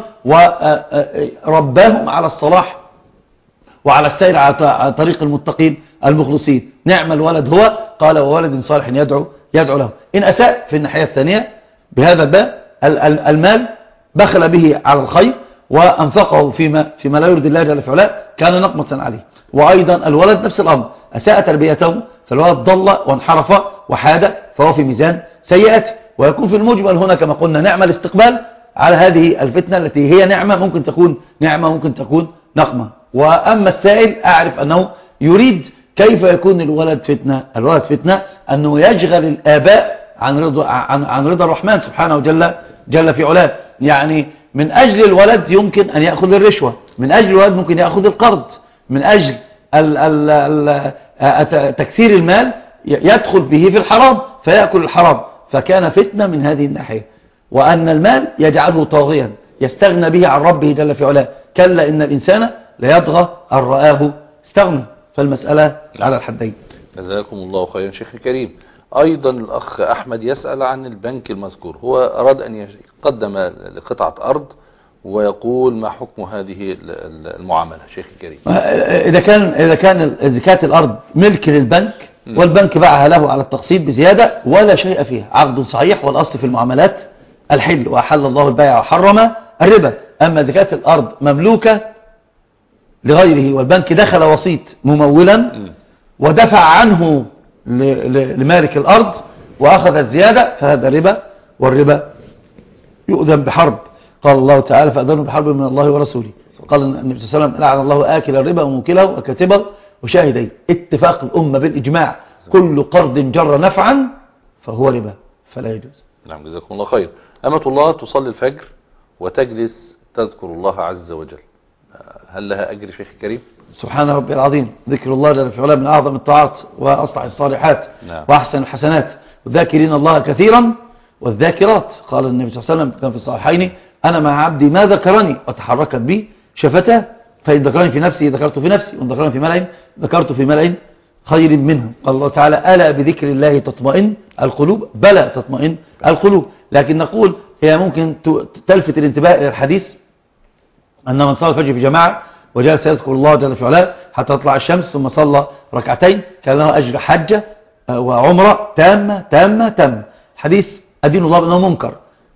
ورباهم على الصلاح وعلى السير على طريق المتقين المخلصين. نعم الولد هو، قال وولد صالح يدعو يدعو له. إن أساء في الناحية الثانية بهذا الباب، المال بخل به على الخير وأنفقه فيما فيما لا يرضي الله جل في علاه، كان نقمة عليه. وأيضا الولد نفس الأمر، أساء تربيته فالولد ضل وانحرف وحاد، فهو في ميزان سيئات. ويكون في المجمل هنا كما قلنا نعمة الاستقبال على هذه الفتنة التي هي نعمة، ممكن تكون نعمة ممكن تكون نقمة. وأما السائل أعرف أنه يريد كيف يكون الولد فتنة. الولد فتنة أنه يشغل الآباء عن رضا عن, عن رضا الرحمن سبحانه جل جل في علاه. يعني من أجل الولد يمكن أن يأخذ الرشوة، من أجل الولد ممكن يأخذ القرض، من أجل ال ال ال تكثير المال يدخل به في الحرام فيأكل الحرام، فكان فتنة من هذه الناحية. وأن المال يجعله طاغيا يستغنى به عن ربه جل في علاه. كلا إن الإنسان ليطغى أن رآه استغنى. فالمسألة على الحدين. جزاكم الله خيرا شيخ الكريم. أيضا الأخ أحمد يسأل عن البنك المذكور، هو أراد أن يقدم لقطعة أرض ويقول ما حكم هذه المعاملة شيخ الكريم؟ إذا كان إذا كان إذا كانت الأرض ملك للبنك والبنك باعها له على التقسيط بزيادة ولا شيء فيها، عقد صحيح، والأصل في المعاملات الحل، وأحل الله البيع وحرم الربا. أما إذا كانت الأرض مملوكة لغيره والبنك دخل وسيط ممولا ودفع عنه لمالك الأرض وأخذ الزيادة، فهذا ربا، والربا يؤذن بحرب. قال الله تعالى فأذنوا بحرب من الله ورسوله. قال النبي صلى الله عليه وسلم لعن الله آكل الربا وموكله وكاتبه وشاهديه. اتفاق الأمة بالإجماع كل قرض جر نفعا فهو ربا فلا يجوز. نعم جزاكم الله خير. أمة الله تصلي الفجر وتجلس تذكر الله عز وجل، هل لها أجر شيخ الكريم؟ سبحان ربي العظيم، ذكر الله جل في علاه من أعظم الطاعات وأصلح الصالحات نعم. وأحسن الحسنات، والذاكرين الله كثيرا والذاكرات. قال النبي صلى الله عليه وسلم كان في الصحيحين أنا مع عبدي ما ذكرني وتحركت بي شفتاه، فإن ذكرني في نفسي ذكرت في نفسي، وإن ذكرني في ملأ ذكرت في ملأ خير منه. قال الله تعالى ألا بذكر الله تطمئن القلوب، بلى تطمئن القلوب. لكن نقول هي ممكن تلفت الانتباه إلى الحديث أن من صلى الفجر في جماعة وجلس يذكر الله جل في علاه حتى تطلع الشمس ثم صلى ركعتين كان له أجر حجة وعمرة تامة تامة تامة. حديث أدين الله بأنه منكر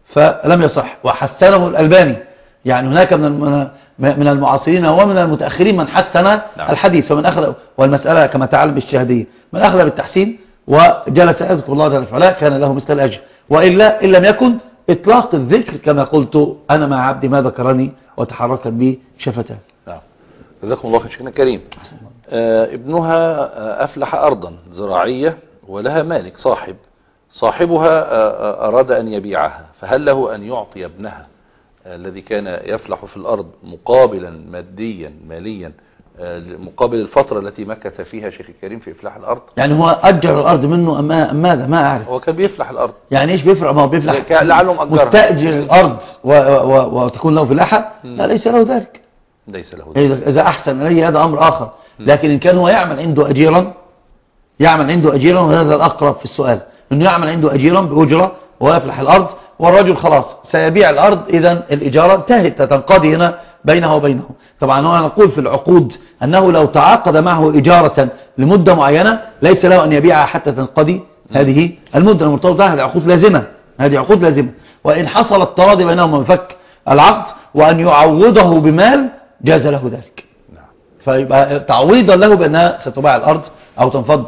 فلم يصح، وحسنه الألباني. يعني هناك من من المعاصرين ومن المتأخرين من حسن نعم. الحديث، فمن أخذ والمسألة كما تعلم بالشهادية، من أخذ بالتحسين وجلس يذكر الله جل في علاه كان له مثل الأجر، وإلا إن لم يكن إطلاق الذكر كما قلت أنا مع عبدي ما ذكرني وتحركت بي شفتاه. نعم جزاكم الله خير شيخنا الكريم. آه ابنها آه أفلح أرضا زراعية ولها مالك صاحب، صاحبها آه أراد أن يبيعها، فهل له أن يعطي ابنها آه الذي كان يفلح في الأرض مقابلا ماديا ماليا آه مقابل الفترة التي مكث فيها شيخ الكريم في إفلاح الأرض؟ يعني هو أجر الأرض منه أم ماذا؟ ما أعرف. هو كان بيفلح الأرض. يعني إيش بيفرق؟ ما هو بيفلح لعلهم أجرها مستأجر الأرض و و وتكون له فلاحة؟ لا ليس له ذلك. ليس له ذلك. إذا أحسن إليه هذا أمر آخر، لكن إن كان هو يعمل عنده أجيرا يعمل عنده أجيرا وهذا الأقرب في السؤال، إنه يعمل عنده أجيرا بأجرة ويفلح الأرض والرجل خلاص سيبيع الأرض، إذن الإجارة انتهت تنقضي هنا بينه وبينه. طبعا هو نقول في العقود أنه لو تعاقد معه إجارة لمدة معينة ليس له أن يبيعها حتى تنقضي هذه المدة المرتبطة. هذه عقود لازمة، هذه عقود لازمة. وإن حصل التراضي بينهما بفك العقد وأن يعوضه بمال جاز له ذلك، فيبقى تعويضا له بأنها ستباع الأرض أو تنفض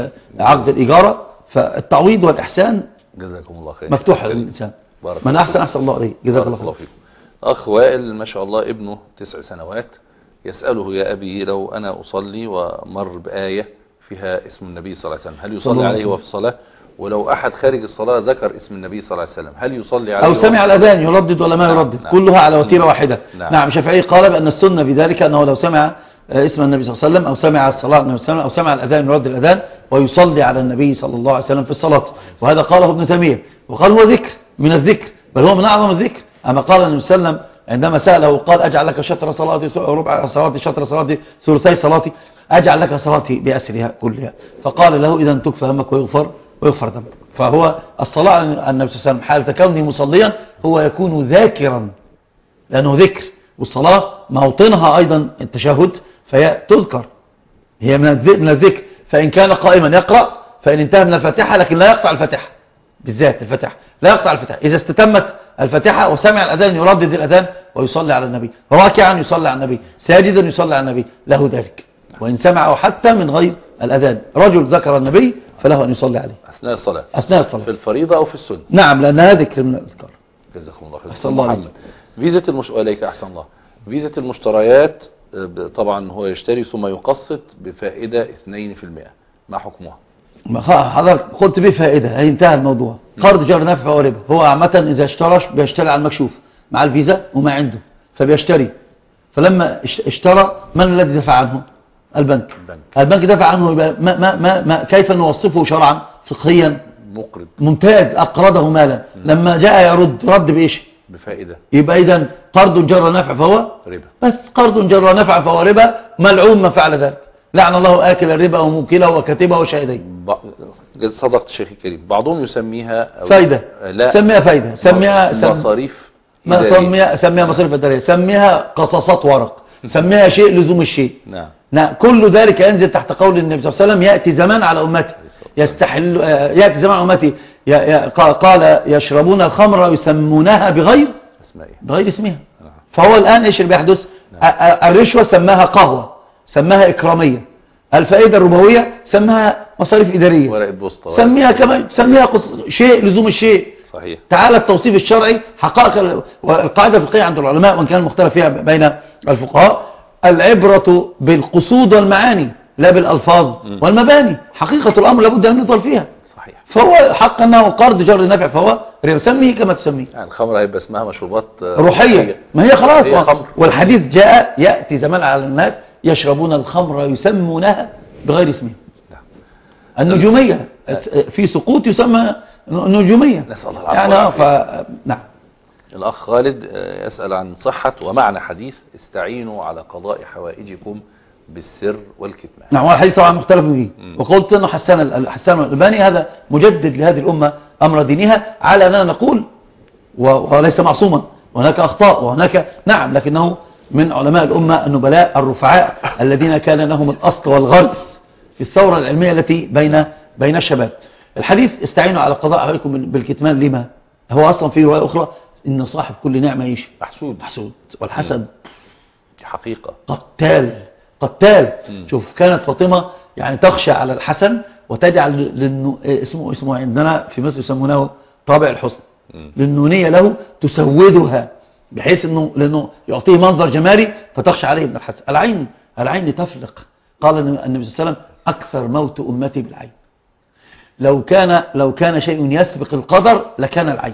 عقد الإجارة. فالتعويض والإحسان جزاكم الله خير مفتوح للإنسان، من أحسن أحسن الله عليه. جزاك الله خير. أخ وائل ما شاء الله ابنه تسع سنوات يسأله يا أبي لو أنا أصلي ومر بآية فيها اسم النبي صلى الله عليه وسلم هل يصلي عليه وفي الصلاة؟ ولو أحد خارج الصلاة ذكر اسم النبي صلى الله عليه وسلم هل يصلي عليه؟ أو سمع الأذان يردد ولا ما نعم يردد؟ نعم كلها على وتيرة واحدة. نعم, نعم. الشافعي قال بأن السنة في ذلك أنه لو سمع اسم النبي صلى الله عليه وسلم أو سمع الصلاة النبي صلى الله عليه وسلم أو سمع الأذان يرد الأذان ويصلي على النبي صلى الله عليه وسلم في الصلاة. وهذا قاله ابن تيمية وقال هو ذكر من الذكر، بل هو من أعظم الذكر. أما قال النبي صلى الله عليه وسلم عندما سأله قال أجعل لك شطر صلاتي ربع صلاتي شطر صلاتي ثلثي صلاتي، أجعل لك صلاتي بأسرها كلها. فقال له إذا تكفى همك ويغفر ويغفر ذنبك. فهو الصلاة على النبي صلى الله عليه وسلم حالة كونه مصليا هو يكون ذاكرا لأنه ذكر، والصلاة موطنها أيضا التشهد فهي تذكر، هي من الذكر. فإن كان قائما يقرأ، فإن انتهى من الفاتحة لكن لا يقطع الفاتحة بالذات، الفاتحة لا يقطع الفاتحة. إذا استتمت الفاتحة وسمع الأذان يردد الأذان ويصلي على النبي، راكعا يصلي على النبي، ساجدا يصلي على النبي، له ذلك. وإن سمعه حتى من غير الأذان رجل ذكر النبي فله أن يصلي عليه أثناء الصلاة أثناء الصلاة في الفريضة أو في السنة. نعم لأنها ذكر من الأذكار. جزاكم الله خير. أحسن الله عليك. فيزة المش... عليك أحسن الله. فيزة المشتريات طبعا هو يشتري ثم يقسط بفائدة اثنين في المئة، ما حكمها؟ حضرتك قلت به فائدة، هي انتهى الموضوع. قرض جر نفع وربا. هو عامة إذا اشترى بيشتري على المكشوف مع الفيزا وما عنده فبيشتري، فلما اشترى من الذي دفع عنه؟ البنك. البنك, البنك دفع عنه. ما ما ما ما كيف نوصفه شرعا فقهيا؟ مقرض ممتاز، أقرضه مالا. لما جاء يرد رد بإيش؟ بفائدة. يبقى إذن قرض جر نفع فهو ربا، بس قرض جر نفع فهو ربا، ملعون من فعل ذلك. لعن الله آكل الربا وموكله وكاتبه وشاهديه. صدقت الشيخ الكريم. بعضهم يسميها فايدة. لا سميها فايدة، سميها مصاريف ما سميها سميها مصاريف إدارية، سميها قصاصات ورق، سميها شيء لزوم الشيء. نعم. نعم. كل ذلك ينزل تحت قول النبي صلى الله عليه وسلم يأتي زمان على أمتي يستحل يأتي زمان على أمتي قال يشربون الخمر ويسمونها بغير اسمها بغير اسمها. فهو الآن إيش اللي بيحدث؟ الرشوة سماها قهوة، سماها إكرامية. الفائدة الربوية سماها مصاريف إدارية، ورقة بوسطة، سميها كمان سميها قص... شيء لزوم الشيء. صحيح. تعالى التوصيف الشرعي حقائق والقاعدة الفقهية عند العلماء وان كان مختلف فيها بين الفقهاء، العبرة بالقصود والمعاني لا بالألفاظ والمباني. حقيقة الأمر لابد أن نظل فيها. صحيح. فهو الحق أنه قرض جر نفع، فهو سميه كما تسميه. يعني الخمر هيبقى اسمها مشروبات روحية، ما هي خلاص. هي خمر. والحديث جاء يأتي زمان على الناس يشربون الخمر يسمونها بغير اسمها. النجومية في سقوط يسمى نجومية. نسأل الله العافية. يعني ف... نعم. الأخ خالد يسأل عن صحة ومعنى حديث استعينوا على قضاء حوائجكم بالسر والكتمان. نعم، والحديث طبعا مختلف فيه، وقلت أنه حسان حسان الألباني هذا مجدد لهذه الأمة أمر دينها، على أننا نقول وليس معصوما، وهناك أخطاء وهناك نعم، لكنه من علماء الأمة النبلاء الرفعاء الذين كان لهم الأصل والغرس في الثورة العلمية التي بين بين الشباب. الحديث استعينوا على قضاء حوائجكم بالكتمان، لما هو أصلا في رواية أخرى إن صاحب كل نعمة ايش؟ محسود. محسود. والحسد دي حقيقة قتال قتال. مم. شوف كانت فاطمة يعني تخشى على الحسن وتجعل للنو... اسمه اسمه عندنا في مصر يسمونه طابع الحسن، للنونية له تسودها بحيث انه لانه يعطيه منظر جمالي فتخشى عليه من الحسن. العين العين تفلق. قال النبي صلى الله عليه وسلم اكثر موت امتي بالعين. لو كان لو كان شيء يسبق القدر لكان العين.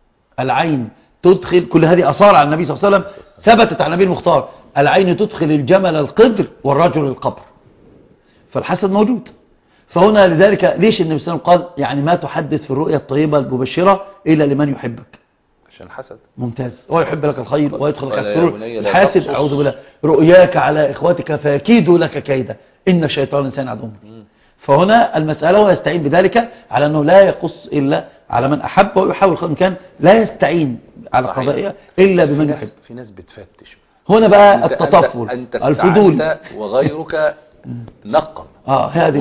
العين تدخل كل هذه أثار عن النبي صلى الله عليه وسلم ثبتت عن النبي المختار. العين تدخل الجمل القدر والرجل القبر. فالحسد موجود. فهنا لذلك ليش النبي صلى الله عليه وسلم قال يعني ما تحدث في الرؤيا الطيبة المبشرة إلا لمن يحبك؟ عشان حسد. ممتاز. هو يحب لك الخير ويدخلك السرور. الحاسد أعوذ بالله رؤياك على إخوتك فيكيدوا لك كيدا إن الشيطان إنسان عدو. فهنا المسألة هو يستعين بذلك على أنه لا يقص إلا على من أحب، ويحاول قدر الإمكان لا يستعين على قضائها إلا بمن يحب. في ناس بتفتش هنا بقى أنت التطفل أنت الفضول، أنت وغيرك نقم آه هذه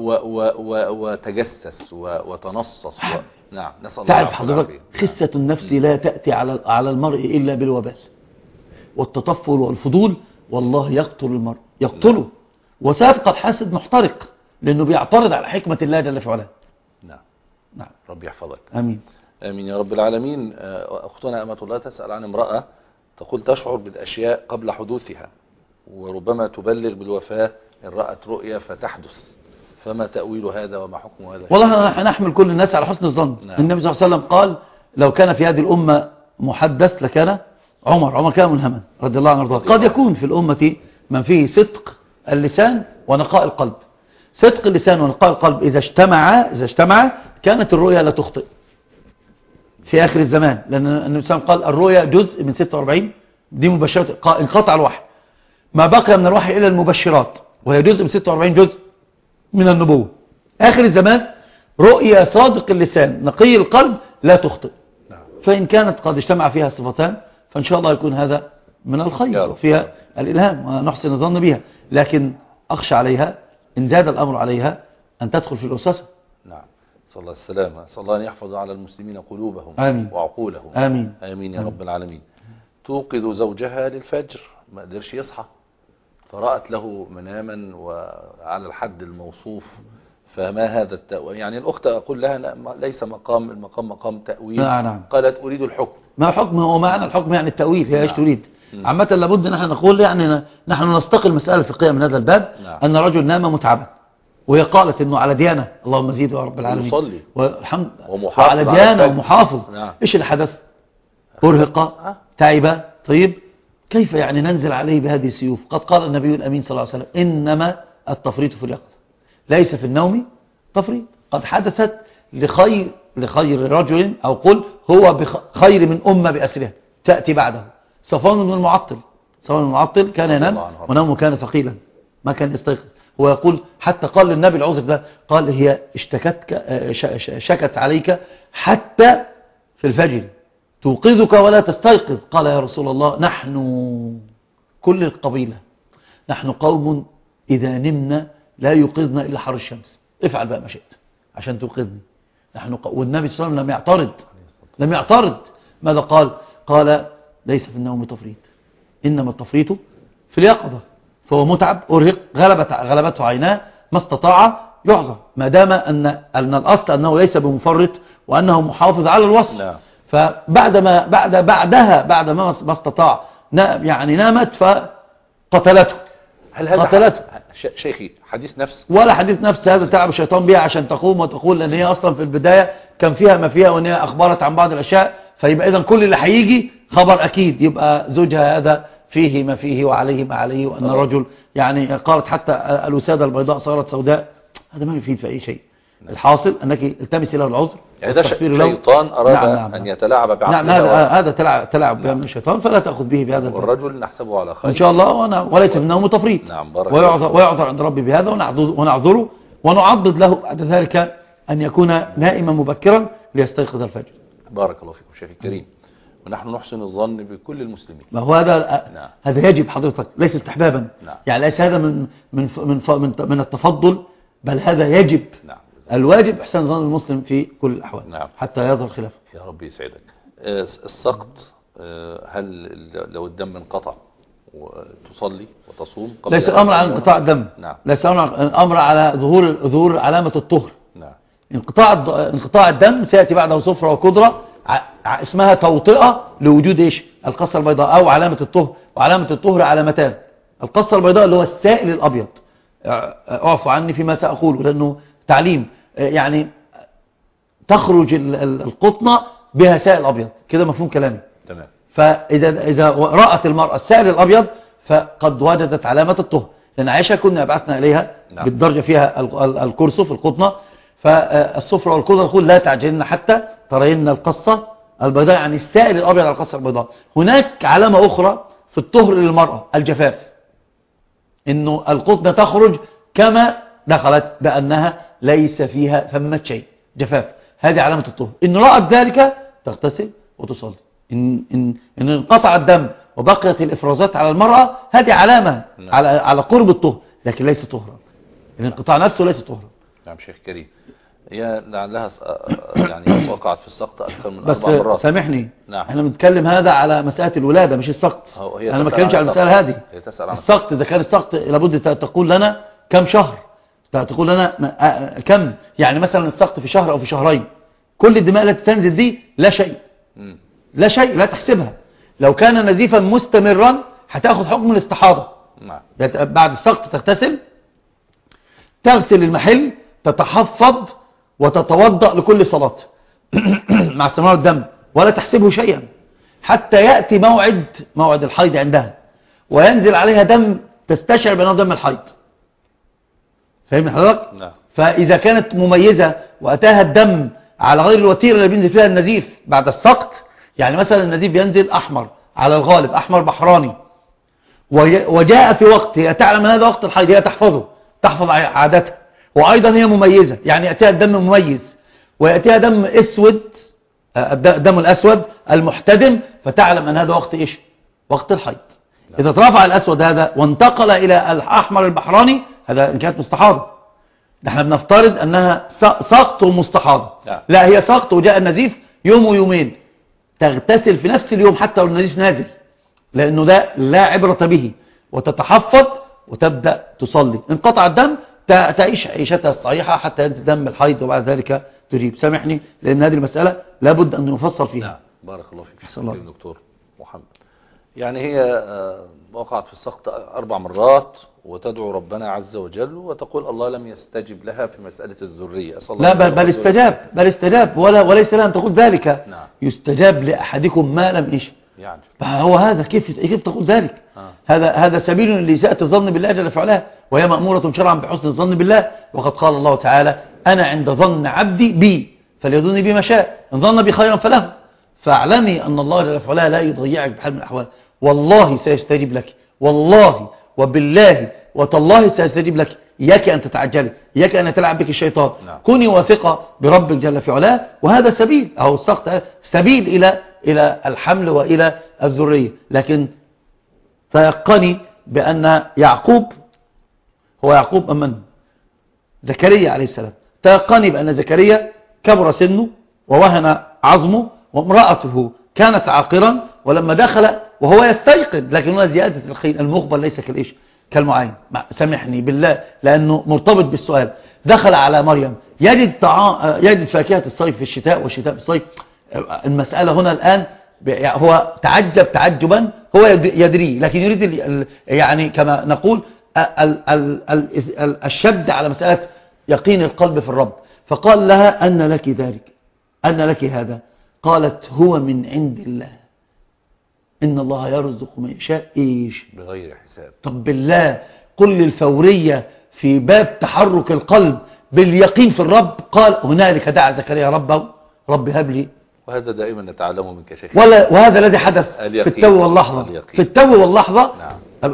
وتجسس وتنصص و... نعم. نسأل الله. تعرف حضرتك خسة النفس لا تأتي على على المرء إلا بالوبال، والتطفل والفضول والله يقتل المرء يقتله. وسابق الحاسد محترق لأنه بيعترض على حكمة الله جل في علاه. نعم. نعم. ربي يحفظك. آمين. آمين يا رب العالمين. أختنا أمة الله تسأل عن امرأة تقول تشعر بالأشياء قبل حدوثها، وربما تبلغ بالوفاة إن رأت رؤيا فتحدث، فما تأويل هذا وما حكم هذا؟ والله نحمل كل الناس على حسن الظن. نعم. النبي صلى الله عليه وسلم قال لو كان في هذه الأمة محدث لكان عمر. عمر كان منهما رضي الله عنه وارضاه. قد يكون في الأمة من فيه صدق اللسان ونقاء القلب. صدق اللسان ونقاء القلب إذا اجتمع إذا اجتمع كانت الرؤيا لا تخطئ في آخر الزمان، لأن النبي صلى الله عليه وسلم قال الرؤيا جزء من ستة وأربعين دي مبشرات، انقطع الوحي، ما بقي من الوحي إلى المبشرات، وهي جزء من ستة وأربعين جزء من النبوة. آخر الزمان رؤيا صادق اللسان نقي القلب لا تخطئ. فإن كانت قد اجتمع فيها صفتان فإن شاء الله يكون هذا من الخير وفيها الإلهام ونحسن الظن بها، لكن أخشى عليها إن زاد الأمر عليها أن تدخل في الأساسة. نعم. صلى الله السلامة. صلى الله أن يحفظ على المسلمين قلوبهم آمين. وعقولهم. آمين. آمين يا رب العالمين. توقظ زوجها للفجر ما قدرش يصحى، فرأت له مناما وعلى الحد الموصوف، فما هذا التأويل؟ يعني الأخت أقول لها ليس مقام المقام مقام تأويل. نعم. قالت أريد الحكم. ما حكم هو معنى الحكم يعني التأويل، هي ايش تريد؟ عامة لابد نحن نقول يعني نحن نستقل مسألة فقهية من هذا الباب. نعم. أن رجل نام متعبا وهي قالت إنه على ديانة، اللهم زيده يا رب العالمين، يصلي والحمد ومحافظ على ديانة ومحافظ. نعم. إيش الحدث؟ أرهق تعب. طيب كيف يعني ننزل عليه بهذه السيوف؟ قد قال النبي الأمين صلى الله عليه وسلم إنما التفريط في اليقظة ليس في النوم تفريط. قد حدثت لخير لخير رجل أو قل هو بخير من أمة بأسرها تأتي بعده. صفوان بن المعطل صفوان بن المعطل كان ينام ونومه كان ثقيلا ما كان يستيقظ. هو يقول حتى قال للنبي العوذ بالله قال هي اشتكتك شكت عليك حتى في الفجر توقظك ولا تستيقظ. قال يا رسول الله نحن كل القبيلة نحن قوم إذا نمنا لا يوقظنا إلا حر الشمس، افعل بقى ما شئت عشان توقظني. نحن ق... والنبي صلى الله عليه وسلم لم يعترض لم يعترض ماذا قال؟ قال ليس في النوم تفريط إنما التفريط في اليقظة. فهو متعب أرهق غلبت غلبته عيناه ما استطاع يعذر ما دام أن أن الأصل أنه ليس بمفرط وأنه محافظ على الوصل. نعم. فبعد ما بعد بعدها بعد ما ما استطاع يعني نامت فقتلته. هل هذا قتلته شيخي حديث نفس؟ ولا حديث نفس، هذا تعب الشيطان بها عشان تقوم وتقول لأن هي أصلا في البداية كان فيها ما فيها، وأن هي أخبرت عن بعض الأشياء، فيبقى إذن كل اللي هيجي خبر أكيد، يبقى زوجها هذا فيه ما فيه وعليه ما عليه، وأن الرجل يعني قالت حتى الوسادة البيضاء صارت سوداء. هذا ما يفيد في أي شيء. الحاصل أنك التمسي له العذر. يعني ده شيطان أراد نعم نعم أن يتلاعب بعقلها. نعم هذا هذا تلعب تلعب نعم. من الشيطان، فلا تأخذ به بهذا. والرجل نحسبه على خير إن شاء الله، وأنا وليس منه متفريط. نعم بارك ويعذر, ويعذر عند ربي بهذا، ونعذره ونعضد له بعد ذلك أن يكون نائما مبكرا ليستيقظ الفجر. بارك الله فيكم شيخ الكريم، ونحن نحسن الظن بكل المسلمين. ما هو هذا نعم. هذا يجب حضرتك، ليس استحبابا. نعم. يعني ليس هذا من من من من, من التفضل، بل هذا يجب. نعم. الواجب إحسان ظن المسلم في كل الأحوال. نعم. حتى يظهر خلافه. يا رب يسعدك. السقط، هل لو الدم انقطع وتصلي وتصوم قبل؟ ليس الأمر على انقطاع الدم. نعم. ليس الأمر على ظهور ظهور علامة الطهر. نعم. انقطاع انقطاع الدم سيأتي بعده صفرة وقدرة اسمها توطئة لوجود ايش؟ القصة البيضاء أو علامة الطهر. وعلامة الطهر علامتان: القصة البيضاء اللي هو السائل الأبيض، اعفوا عني فيما سأقوله لأنه تعليم، يعني تخرج القطنة بها سائل أبيض، كده مفهوم كلامي؟ تمام. فإذا إذا رأت المرأة السائل الأبيض فقد وجدت علامة الطهر، لأن عائشة كنا بعثنا إليها نعم. بالدرجة فيها الكرسف القطنة، فالصفرة والقدرة تقول لا تعجلن حتى ترين القصة البيضاء، يعني السائل الأبيض على القصة البيضاء. هناك علامة أخرى في الطهر للمرأة: الجفاف، إنه القطنة تخرج كما دخلت بأنها ليس فيها ثمة شيء، جفاف. هذه علامة الطهر. إن رأت ذلك تغتسل وتصلي. إن, إن, إن انقطع الدم وبقيت الإفرازات على المرأة، هذه علامة نعم. على على قرب الطهر، لكن ليس طهرا. الانقطاع نفسه ليس طهرا. نعم شيخ كريم، هي لعلها يعني وقعت في السقط أكثر من أربع مرات. بس سامحني، نعم. احنا بنتكلم هذا على مسألة الولادة مش السقط. أنا ما بتكلمش على المسألة هذه. السقط إذا كان السقط لابد تقول لنا كم شهر، تقول لنا كم، يعني مثلا السقط في شهر أو في شهرين، كل الدماء التي تنزل دي لا شيء م. لا شيء، لا تحسبها. لو كان نزيفا مستمرا هتاخد حكم الاستحاضة. نعم. بعد السقط تغتسل، تغسل المحل، تتحفظ وتتوضأ لكل صلاة مع استمرار الدم، ولا تحسبه شيئا حتى يأتي موعد موعد الحيض عندها وينزل عليها دم تستشعر بأنه دم الحيض. فهمني حضرتك؟ نعم. فإذا كانت مميزة وأتاها الدم على غير الوتيرة اللي بينزل فيها النزيف بعد السقط، يعني مثلا النزيف بينزل أحمر على الغالب، أحمر بحراني، وجاء في وقت هي تعلم أن هذا وقت الحيض، هي تحفظه، تحفظ عادتها، وأيضا هي مميزة، يعني يأتيها الدم مميز ويأتيها دم أسود، الدم الأسود المحتدم، فتعلم أن هذا وقت إيش؟ وقت الحيض. إذا ترفع الأسود هذا وانتقل إلى الأحمر البحراني، هذا إن كانت مستحاضة. نحن بنفترض أنها سقط ومستحاضة. لا، هي سقط وجاء النزيف يوم ويومين، تغتسل في نفس اليوم حتى لو النزيف نازل، لأنه ده لا عبرة به، وتتحفظ وتبدأ تصلي. انقطع الدم تعيش عيشتها الصحيحة حتى ينزل دم الحيض، وبعد ذلك تجيب. سامحني لأن هذه المسألة لابد أن يفصل فيها. نعم. بارك الله فيك دكتور محمد. يعني هي وقعت في السقط أربع مرات وتدعو ربنا عز وجل وتقول الله لم يستجب لها في مسألة الذرية. لا بل, بل استجاب بل استجاب ولا وليس لها أن تقول ذلك. نعم. يستجاب لأحدكم ما لم إيش يعني. هو هذا كيف كيف تقول ذلك؟ آه. هذا هذا سبيل لإساءة الظن بالله جل وعلا، وهي مأمورة شرعا بحسن الظن بالله. وقد قال الله تعالى: أنا عند ظن عبدي بي فليظن بي ما شاء، إن ظن بي خيرا فله. فاعلمي أن الله جل وعلا لا يضيعك بحال من الأحوال. والله سيستجيب لك، والله وبالله وتالله سيستجيب لك. إياك أن تتعجلي، إياك أن يتلعب بك الشيطان. نعم. كوني واثقة بربك جل في علاه، وهذا سبيل أو السقط سبيل إلى إلى الحمل وإلى الذرية. لكن تيقني بأن يعقوب هو يعقوب أمن زكريا عليه السلام، تيقني بأن زكريا كبر سنه ووهن عظمه، وامرأته كانت عاقرا، ولما دخل وهو يستيقظ، لكن هنا زيادة الخيل المقبل ليس كالإيش كالمعين. سامحني بالله لأنه مرتبط بالسؤال. دخل على مريم يجد طعام، يجد فاكهة الصيف في الشتاء والشتاء في الصيف. المسألة هنا الآن هو تعجب تعجبا، هو يدري لكن يريد يعني كما نقول الشد على مسألة يقين القلب في الرب. فقال لها أن لك ذلك، أن لك هذا؟ قالت هو من عند الله، إن الله يرزق من يشاء إيش بغير حساب. طب بالله كل الفورية في باب تحرك القلب باليقين في الرب. قال هنالك دعا زكريا ربه رب هب لي. وهذا دائما نتعلمه منك شيخ. ولا وهذا الذي حدث في التو واللحظة. في التو واللحظة. نعم.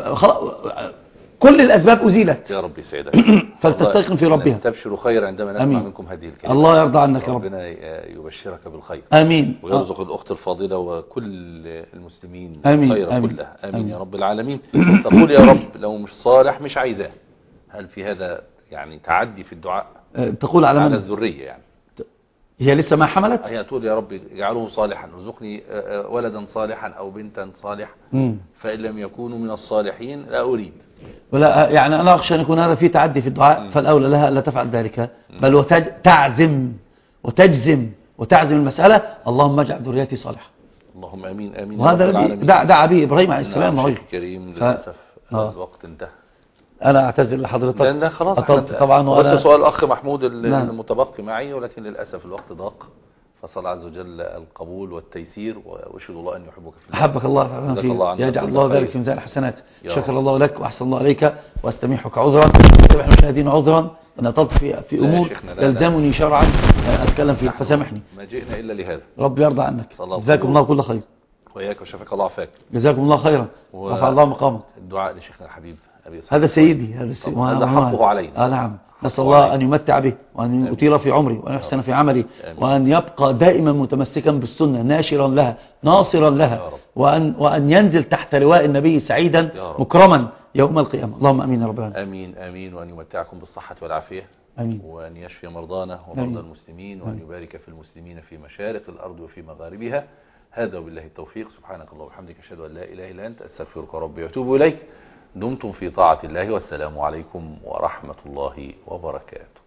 كل الأسباب أزيلت. يا رب يسعدك. فلتستيقن في ربها. نستبشر خير عندما نسمع أمين. منكم هذه الكلمة. الله يرضى عنك يا رب. ربنا يبشرك بالخير. آمين. ويرزق أه. الأخت الفاضلة وكل المسلمين الخير آمين. كله. آمين. آمين يا رب العالمين. تقول يا رب لو مش صالح مش عايزاه. هل في هذا يعني تعدي في الدعاء؟ تقول على, على الذرية يعني. هي لسه ما حملت؟ هي تقول يا رب اجعله صالحا، ارزقني ولدا صالحا أو بنتا صالحة. فإن لم يكونوا من الصالحين لا أريد. ولا يعني أنا أخشى أن يكون هذا فيه تعدي في الدعاء. م. فالأولى لها لا تفعل ذلك، بل وتعزم وتجزم وتعزم المسألة اللهم اجعل ذريتي صالحة. اللهم أمين آمين. وهذا الذي دعا به إبراهيم عليه السلام. نعم شيخ كريم للأسف ف... الوقت انتهى. أنا أعتذر لحضرتك لأن خلاص طبعا. بس سؤال الأخ محمود المتبقي معي، ولكن للأسف الوقت ضاق. فصل عز وجل القبول والتيسير، وأشهد الله أن يحبك في الله. أحبك الله فيه، يجعل الله ذلك في ميزان الحسنات. شكر الله لك وأحسن الله عليك، واستميحك عذرا واستمح المشاهدين عذرا أن أطلت في, في أمور يلزمني شرعا أتكلم فيها، فسامحني. ما جئنا إلا لهذا. رب يرضى عنك. جزاكم الله كل خير. وإياك وشفاك الله عافاك. جزاكم الله خيرا ورفع الله مقامك. الدعاء لشيخنا الحبيب أبي هذا سيدي، هذا سيدي، هذا حقه علينا. آه نعم. نسأل الله أن يمتع به وأن يطيل في عمري وأن يحسن في عملي، وأن يبقى دائما متمسكا بالسنة ناشرا لها ناصرا لها، وأن, وأن ينزل تحت لواء النبي سعيدا مكرما يوم القيامة. اللهم أمين يا رب العالمين. أمين آمين. وأن يمتعكم بالصحة والعافية. أمين. وأن يشفي مرضانا ومرضى المسلمين، وأن يبارك في المسلمين في مشارق الأرض وفي مغاربها. هذا وبالله التوفيق. سبحانك اللهم وبحمدك أشهد أن لا إله إلا أنت أستغفرك ربي وأتوب إليك. دمتم في طاعة الله، والسلام عليكم ورحمة الله وبركاته.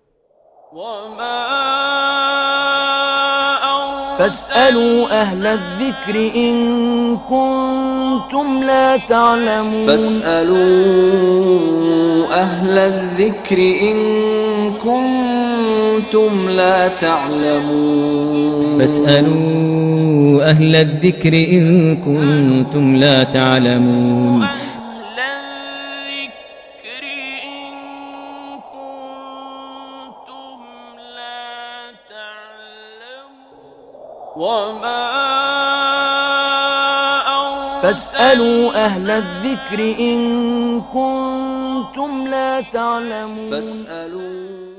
وما فاسألوا أهل الذكر إن كنتم لا تعلمون. فاسألوا أهل الذكر إن كنتم لا تعلمون. فاسألوا أهل الذكر إن كنتم لا تعلمون. وما فاسألوا أهل الذكر إن كنتم لا تعلمون. فاسألوا